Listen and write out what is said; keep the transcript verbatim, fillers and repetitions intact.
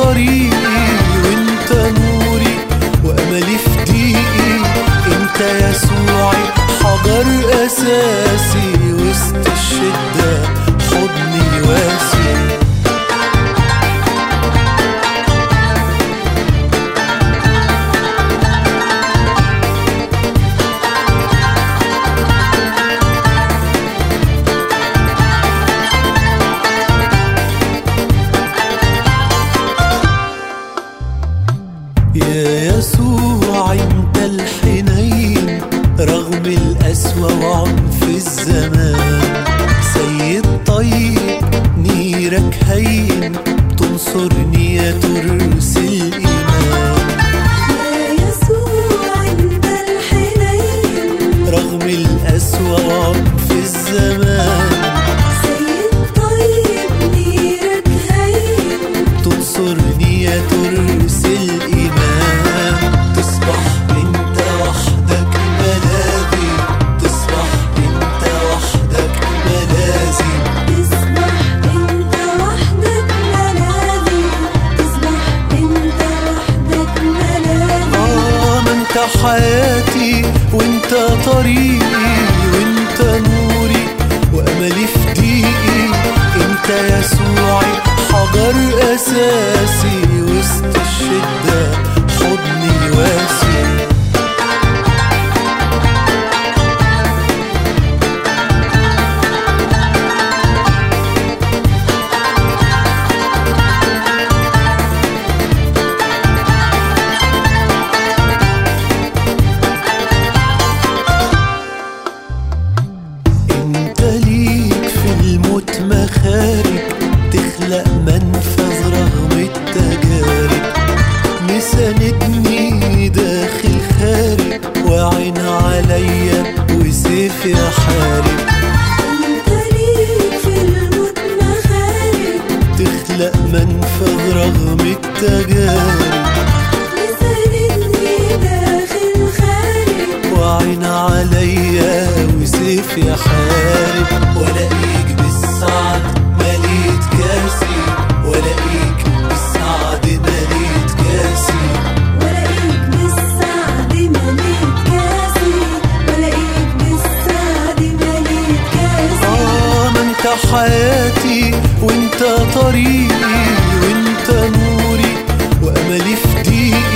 طريقي وانت نوري واملي في ضيقي. انت يسوعي حجر اساسي وسط الشدة حضني واسي. يا يسوع انت الحنين رغم القسوة وعنف الزمان. سيد طيب نيرك هين تنصرني يا ترس الإيمان. يا يسوع انت الحنين رغم القسوة وعنف الزمان. سيد طيب نيرك هين تنصرني يا ترس الإيمان. تصبح انت وحدك ملاذي. تصبح انت وحدك ملاذي. تصبح انت وحدك ملاذي. تصبح انت وحدك ملاذي. آه ما انت حياتي وانت طريقي وانت نوري واملي في ضيقي. انت يسوعي حجر اساسي وسط الشدة حضني واسي. انت ليك في الموت مخارج تخلق منفذ رغم التجارب. مساندني داخل خارج وعين عليا وسيف يحارب. انت ليك في الموت مخارج تخلق منفذ رغم التجارب. مساندني داخل خارج وعين عليا وسيف يحارب. ولاقيك بالسعد مليت كاسي. ولاقيك بالسعد مليت كاسي. ولاقيك بالسعد مليت كاسي. ولاقيك بالسعد مليت كاسي. آه ما انت حياتي وانت طريقي وانت نوري واملي في ضيقي.